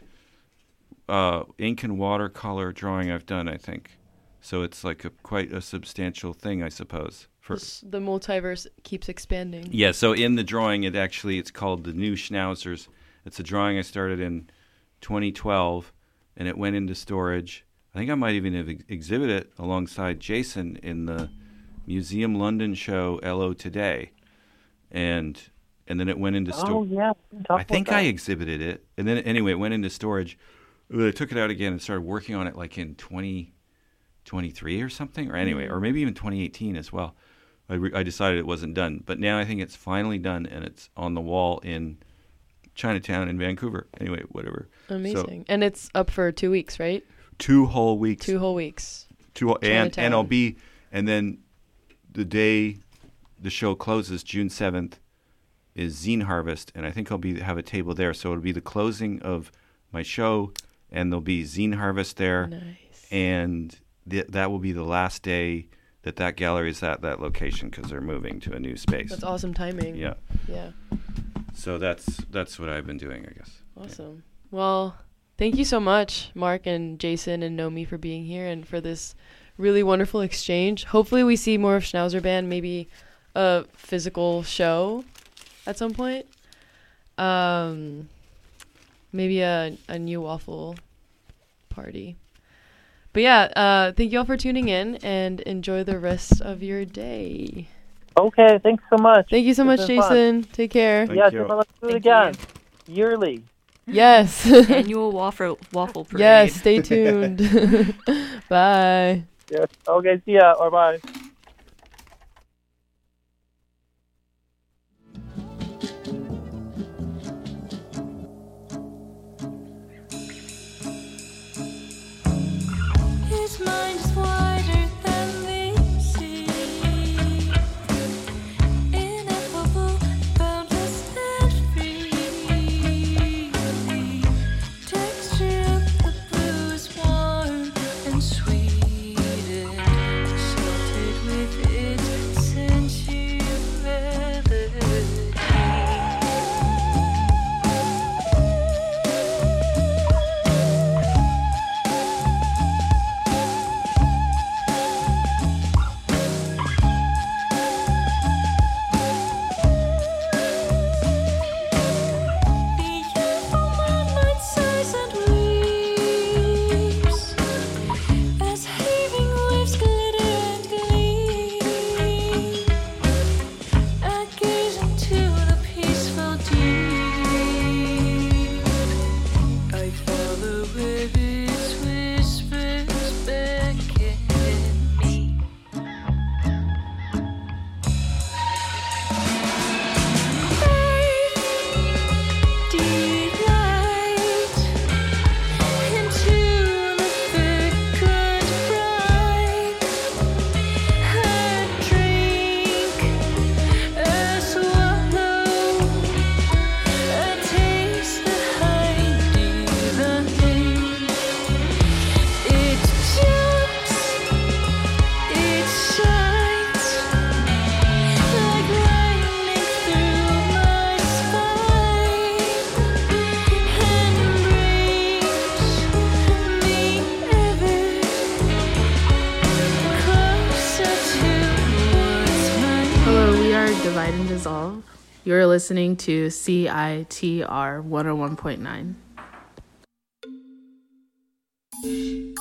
uh, ink and watercolor drawing I've done, I think. So it's like a quite a substantial thing, I suppose. For This- the multiverse keeps expanding. yeah, so in the drawing, it actually it's called the New Schnauzers. It's a drawing I started in twenty twelve, and it went into storage. I think I might even have ex- exhibited it alongside Jason in the Museum London show L O Today. And and then it went into storage. Oh yeah, we can talk I about think that. I exhibited it, and then anyway, it went into storage. I took it out again and started working on it like in twenty twenty-three or something, or anyway, or maybe even twenty eighteen as well. I, re- I decided it wasn't done, but now I think it's finally done, and it's on the wall in Chinatown in Vancouver. Anyway, whatever. Amazing. And it's up for two weeks, right? Two whole weeks. Two whole weeks. Two whole, and Chinatown. and I'll be, and then the day the show closes, June seventh, is Zine Harvest, and I think I'll be have a table there. So it'll be the closing of my show, and there'll be Zine Harvest there, Nice. and th- that will be the last day that that gallery is at that location because they're moving to a new space. That's awesome timing. Yeah. Yeah. So that's that's what I've been doing, I guess. Awesome. Well, thank you so much, Mark and Jason and Nomi, for being here and for this really wonderful exchange. Hopefully we see more of Schnauzer Band, maybe a physical show at some point. Um, maybe a, a new waffle party. But yeah, uh, thank you all for tuning in and enjoy the rest of your day. Okay, thanks so much. Thank you so It's much, been fun. Jason. Take care. Thank yeah, you. let's do it Thank again. Yearly. Yes. Annual waffle waffle parade. Yes, stay tuned. Bye. Yes. Okay, see ya, or bye. His mind is wider than the sea, ineffable, boundless and free. Texture of the blue is warm and sweet, sheltered with its sensuality. As heaving waves glitter and gleam, I gaze into the peaceful deep. I follow where its whispers beckon me. Delight into the thick and bright. I drink, I swallow, I taste the high delight. It jumps, it shines like lightning through my spine and brings me ever closer to what's mine. Hello, we are Divide and Dissolve. You're listening to C I T R one oh one point nine.